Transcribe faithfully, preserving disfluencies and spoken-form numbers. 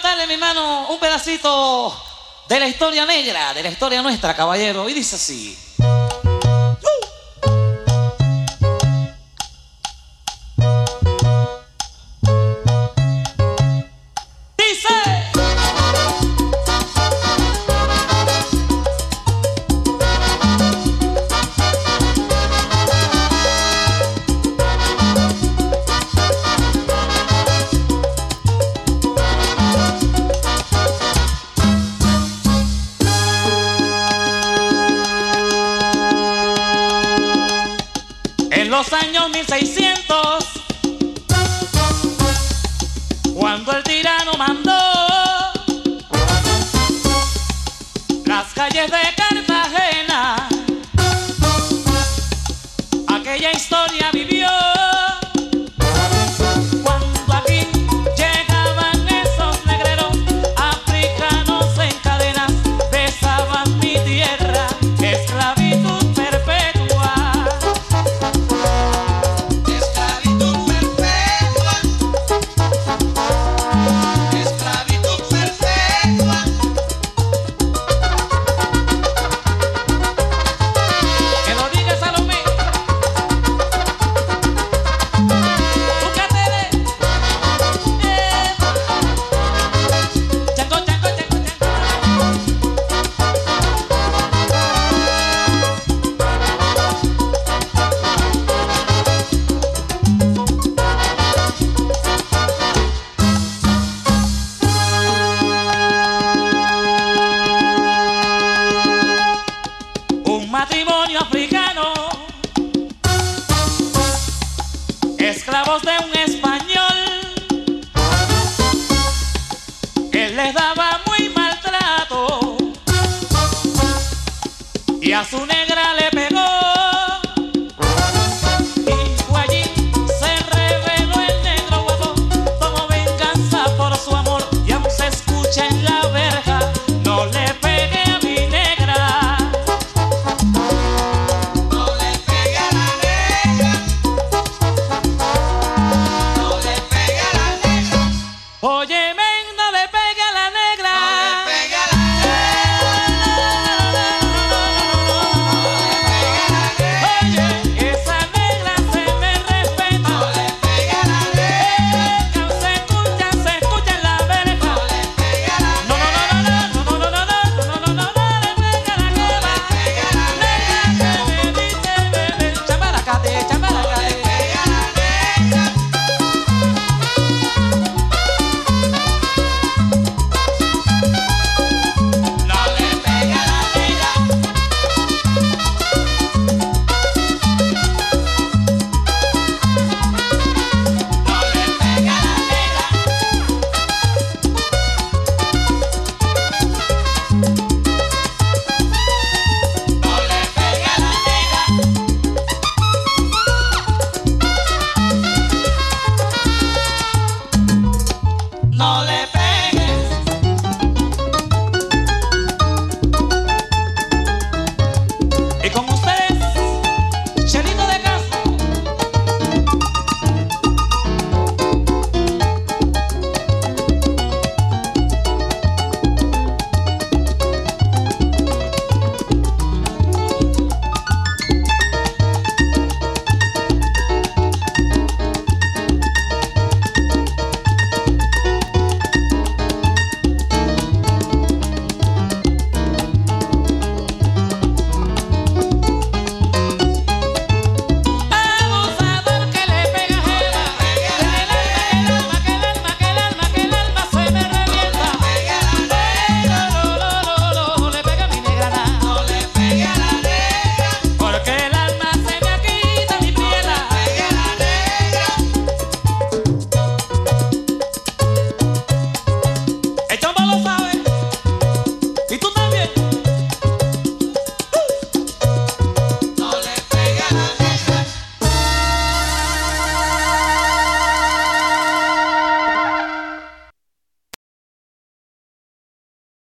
cantarle, mi hermano, un pedacito de la historia negra, de la historia nuestra, caballero. Y dice así. En los años mil seiscientos, cuando el tirano mandó las calles de Cartagena, aquella historia vivió. Cuando aquí llegaban esos negreros africanos en cadenas, besaban mi tierra, esclavitud perpetua. Matrimonio africano, esclavos de un español, él les daba muy maltrato y a su negra le pegó. Y fue allí, se reveló el negro guapo, tomó venganza por su amor y aún se escucha en la verja: no le pegué a mi negra. Oye, men, no le pegue a la negra. No le pegue a la negra. Oye, esa negra se me respeta. No le pegue a la negra. Se escucha, se escucha en la verja. No le pegue a la negra. No, no, no, no, no, no, no, no, no, no, no le pegue a la negra. Negra que me dice bebé, chamaracate, chamaracate. No le